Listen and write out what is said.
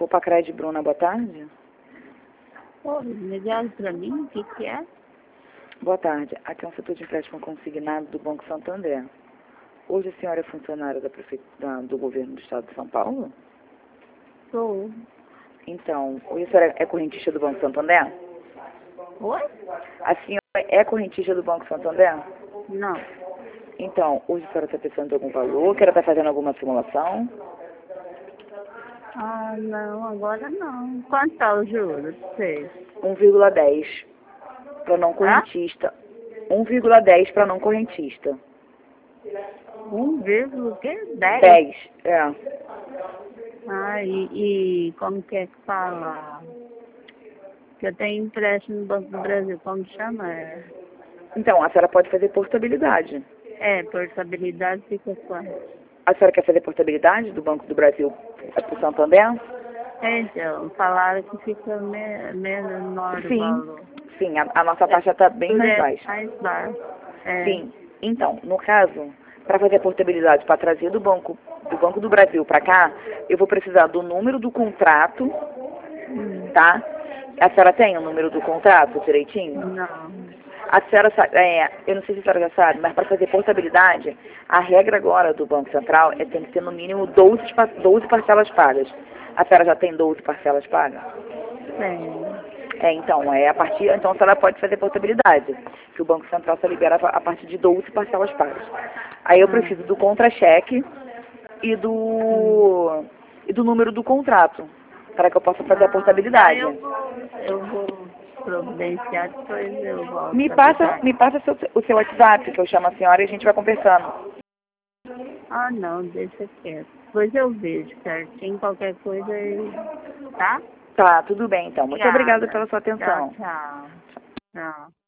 Alô, Pacred Bruna, boa tarde. Oi, ligaram pra mim? O que que é? Boa tarde. Aqui é um setor de empréstimo consignado do Banco Santander. Hoje a senhora é funcionária do governo do Estado de São Paulo? Sou. Então, hoje a senhora é correntista do Banco Santander? Oi? A senhora é correntista do Banco Santander? Não. Então, hoje a senhora está precisando de algum valor? Que ela está fazendo alguma simulação? Ah, não, agora não. Quanto tá o juro pra você? 1,10 para não Hã? correntista. 1,10 para não correntista. 1, o quê? 10? 10, é. Ah, e como que é que fala? Que eu tenho empréstimo no Banco do Brasil, como chama? Então, a senhora pode fazer portabilidade. Portabilidade fica quanto? A senhora quer fazer portabilidade do Banco do Brasil para o Santander? Então, falaram que fica menor o Sim, valor. sim, a nossa taxa está bem mais baixa. Mais baixo. Sim, então, no caso, para fazer a portabilidade, para trazer do Banco do Brasil para cá, eu vou precisar do número do contrato, tá? A senhora tem o número do contrato direitinho? Não. A senhora sabe, eu não sei se a senhora já sabe, mas para fazer portabilidade, a regra agora do Banco Central é tem que ter no mínimo 12 parcelas pagas. A senhora já tem 12 parcelas pagas? Tem. Então, então a senhora pode fazer portabilidade, que o Banco Central só libera a partir de 12 parcelas pagas. Aí eu preciso do contra-cheque e do número do contrato, para que eu possa fazer a portabilidade. Eu vou providenciar, depois eu volto Me a passa, ligar. me passa o seu WhatsApp, que eu chamo a senhora e a gente vai conversando. Ah, não, deixa quieto. Depois eu vejo certinho, qualquer coisa, tá? Tá, tudo bem então. Muito obrigada Obrigada. pela sua Tchau, atenção. tchau. Tchau.